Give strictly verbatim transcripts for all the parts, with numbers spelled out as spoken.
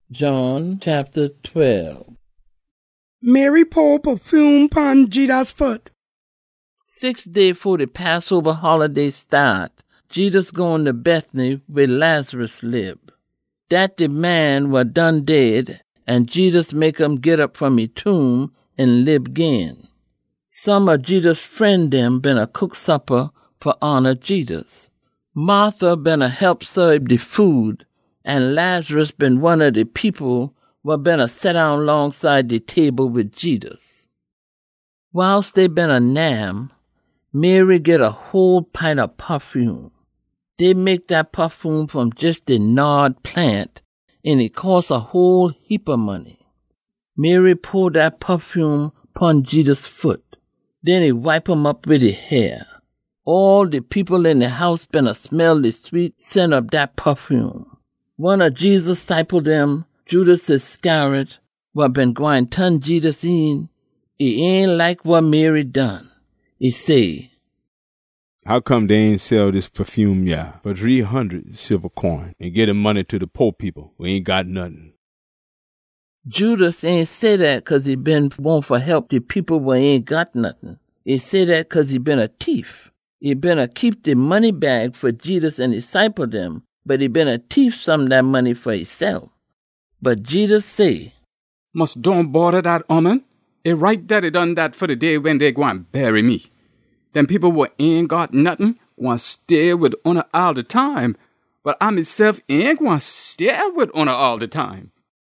John chapter twelve. Mary pour perfume pon Jesus' foot. Six days before the Passover holiday start, Jesus going to Bethany where Lazarus lived. That the man was done dead, and Jesus make him get up from his tomb and live again. Some of Jesus' friend them been a cook supper for honor Jesus. Martha been a help serve the food, and Lazarus been one of the people what been a sit down alongside the table with Jesus. Whilst they been a nam, Mary get a whole pint of perfume. They make that perfume from just the nard plant, and it costs a whole heap of money. Mary poured that perfume upon Jesus' foot. Then he wipe him up with his hair. All the people in the house been a smell the sweet scent of that perfume. One of Jesus' disciples them, Judas Iscariot, what been going turn Jesus in, it ain't like what Mary done. He say, "How come they ain't sell this perfume yeah for three hundred silver coin and get the money to the poor people who ain't got nothing?" Judas ain't say that 'cause he been want for help the people who ain't got nothing. He say that 'cause he been a thief. He been a keep the money bag for Jesus and disciple them, but he been a thief some of that money for himself. But Jesus say, "Must don't bother that woman. It right that it done that for the day when they go and bury me. Them people who ain't got nothing want stay with honor all the time, but I myself ain't going to stay with honor all the time."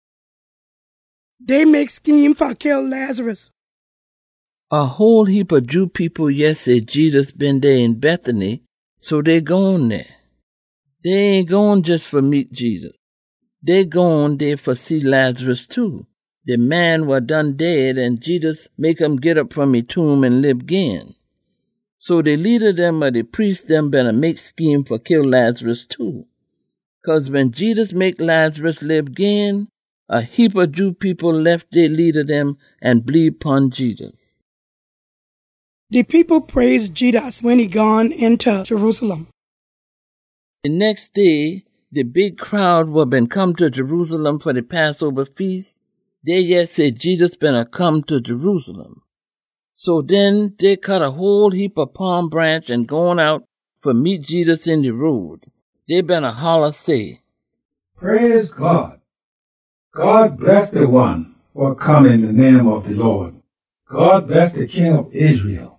They make scheme for kill Lazarus. A whole heap of Jew people yes say Jesus been there in Bethany, so they gone there. They ain't gone just for meet Jesus. They gone there for see Lazarus too. The man was done dead, and Jesus make him get up from his tomb and live again. So the leader them or the priest them better make scheme for kill Lazarus too. 'Cause when Jesus make Lazarus live again, a heap of Jew people left their leader them and believe upon Jesus. The people praised Jesus when he gone into Jerusalem. The next day, the big crowd what been come to Jerusalem for the Passover feast, they yet said Jesus been a come to Jerusalem. So then they cut a whole heap of palm branch and gone out for meet Jesus in the road. They been a holler say, "Praise God. God bless the one who come in the name of the Lord. God bless the King of Israel."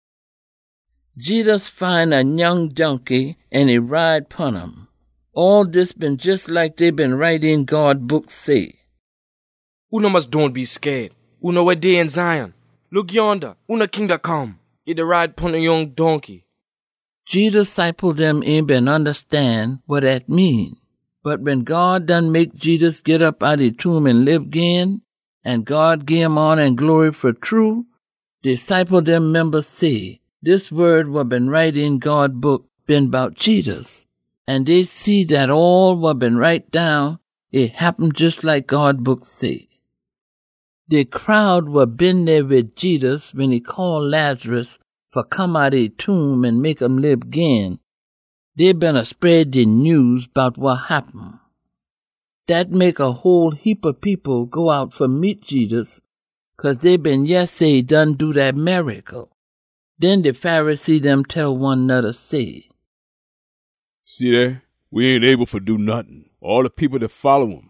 Jesus find a young donkey and he ride pon him. All this been just like they been writing God books say. Una must don't be scared. Una were day in Zion. Look yonder, una king da come. It a ride pon a young donkey. Jesus disciple them ain't been understand what that mean. But when God done make Jesus get up out of the tomb and live again, and God give him honor and glory for true, the disciple them members say, this word what been right in God book been about Jesus. And they see that all what been write down, it happened just like God book say. The crowd what been there with Jesus when he called Lazarus for come out of the tomb and make him live again, they been a spread the news about what happened. That make a whole heap of people go out for meet Jesus, 'cause they been yes say done do that miracle. Then the Pharisee them tell one another say, "See there, we ain't able to do nothing. All the people that follow him."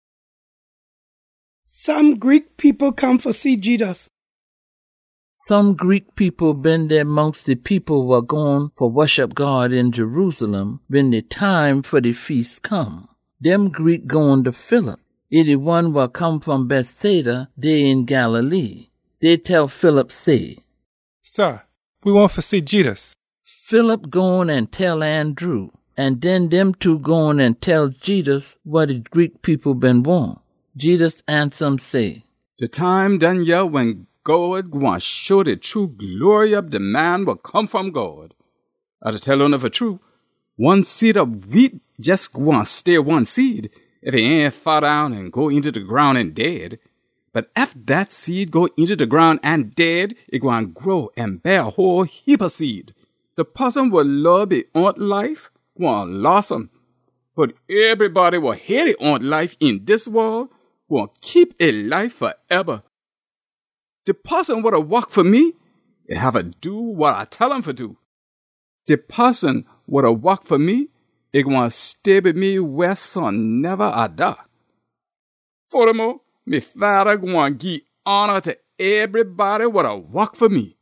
Some Greek people come for see Jesus. Some Greek people been there amongst the people who are going for worship God in Jerusalem when the time for the feast come. Them Greek going to Philip. It the one who come from Bethsaida, they in Galilee. They tell Philip say, "Sir, we want to see Jesus." Philip going and tell Andrew, and then them two going and tell Jesus what the Greek people been want. Jesus answer them say, "The time done ya when God going show the true glory of the man will come from God. I tell you for true, one seed of wheat just going stay one seed if it ain't fall down and go into the ground and dead. But if that seed go into the ground and dead, it going grow and bear a whole heap of seed. The person will love the own life, going lost 'em. But everybody will hate it on life in this world will keep a life forever. The person what walk for me, they have to do what I tell them to do. The person what walk for me, they gonna stay with me where son never I die. Furthermore, my father gonna give honor to everybody what walk for me.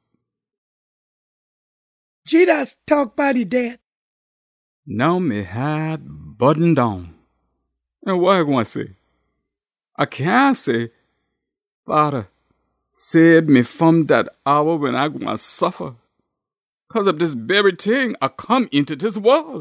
Jesus talk about his dad. Now me head buttoned down. And what I gonna say? I can't say, Father, save me from that hour when I gonna suffer. Cause of this very thing I come into this world.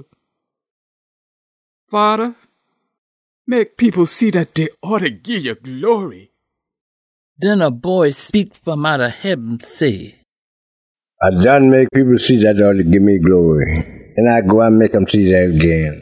Father, make people see that they ought to give you glory. Then a voice speak from out of heaven say, I done make people see that they ought to give me glory. And I go and make them see that again.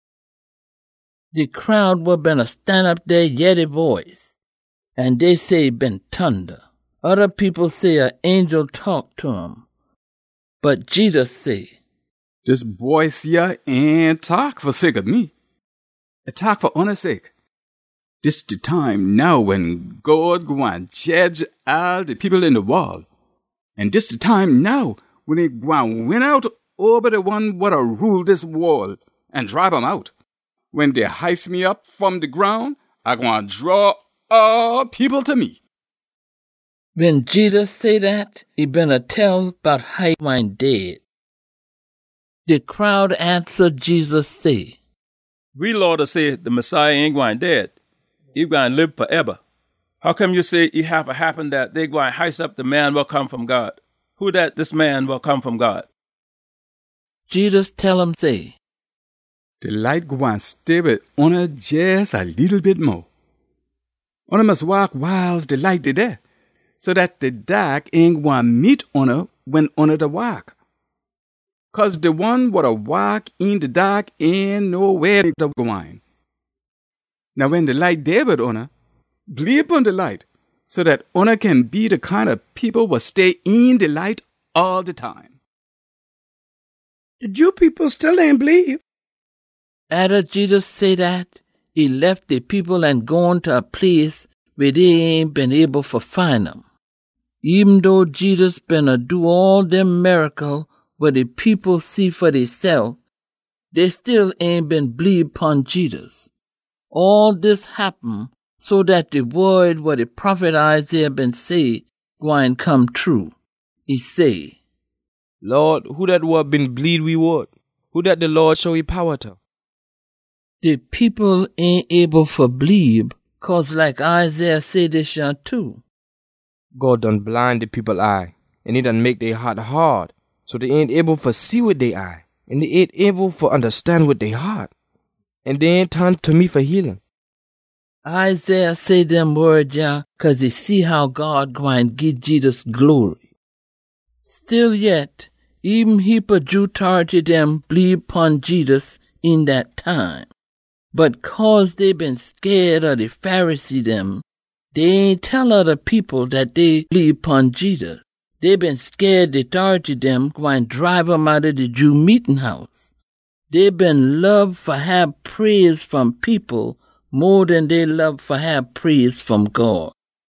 The crowd will been a stand up there yet a voice, and they say it been thunder. Other people say an angel talked to him. But Jesus say, this voice here ain't talk for sake of me. It talk for honor sake. This the time now when God go and judge all the people in the world. And this the time now when he go and win out over the one what rule this world and drive them out. When they heist me up from the ground, I gonna draw all people to me. When Jesus say that, he been a tell about how he went dead. The crowd answered Jesus say, we Lord say the Messiah ain't going dead. He going to live forever. How come you say it have to happen that they going to heist up the man will come from God? Who that this man will come from God? Jesus tell him say, the light go and stay with honor just a little bit more. Honor must walk whilst the light is there, so that the dark ain't going to meet honor when honor the walk. Cause the one what a walk in the dark ain't nowhere to go on. Now when the light there with honor, believe on the light, so that honor can be the kind of people what stay in the light all the time. The Jew people still ain't believe. After Jesus say that, he left the people and gone to a place where they ain't been able to find him. Even though Jesus been a do all them miracles where the people see for themselves, they still ain't been believe upon Jesus. All this happened so that the word what the prophet Isaiah been say going come true. He say, Lord, who that word been bleed we word? Who that the Lord show he power to? The people ain't able to believe, cause like Isaiah said this year too. God done blind the people eye, and he done make their heart hard, so they ain't able to see with their eye, and they ain't able to understand with their heart, and they ain't turn to me for healing. Isaiah say them words, yeah, cause they see how God going give Jesus glory. Still yet, even heap of Jew targeted them believe upon Jesus in that time. But cause they been scared of the Pharisee them, they ain't tell other people that they believe upon Jesus. They been scared the authority them go and drive them out of the Jew meeting house. They been love for have praise from people more than they love for have praise from God.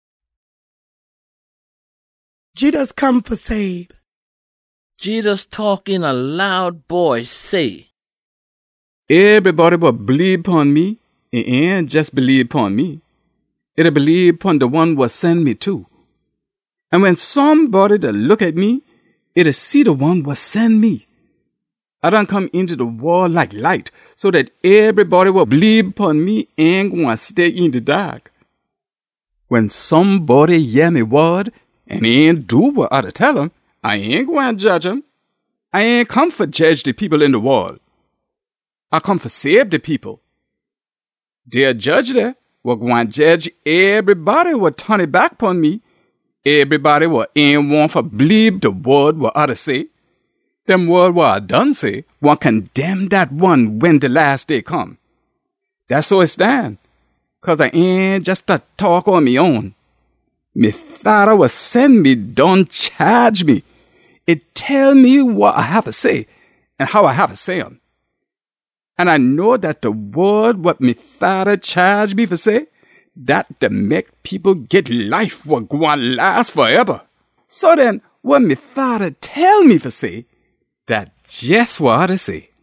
Jesus come for save. Jesus talk in a loud voice say, everybody will believe upon me, and ain't just believe upon me. It'll believe upon the one will send me too. And when somebody that look at me, it'll see the one will send me. I done come into the world like light, so that everybody will believe upon me and gonna stay in the dark. When somebody hear me word and ain't do what I tell them, I ain't going to judge them. I ain't come for judge the people in the world. I come for save the people. Their judge there will go and judge everybody will turn it back upon me. Everybody will ain't want to believe the word what I say. Them word what I done say will condemn that one when the last day come. That's so it stand. Cause I ain't just a talk on me own. Me Father will send me, don't charge me. It tell me what I have to say and how I have to say 'em. And I know that the word what me father charged me for say, that to make people get life what go on last forever. So then, what me father tell me for say, that just what I say.